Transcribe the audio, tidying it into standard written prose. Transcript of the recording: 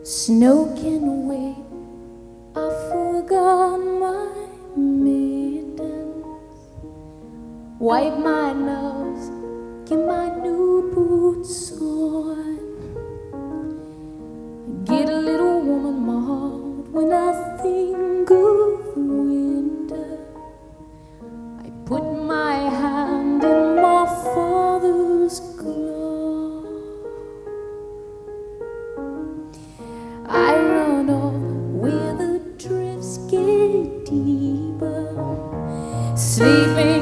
Snow can wait, I forgot my mittens. Wipe my nose, get my new boots on. Get a little warm in my heart when I think of winter. I put my hand in my father's glove. I run off where the drifts get deeper, sleeping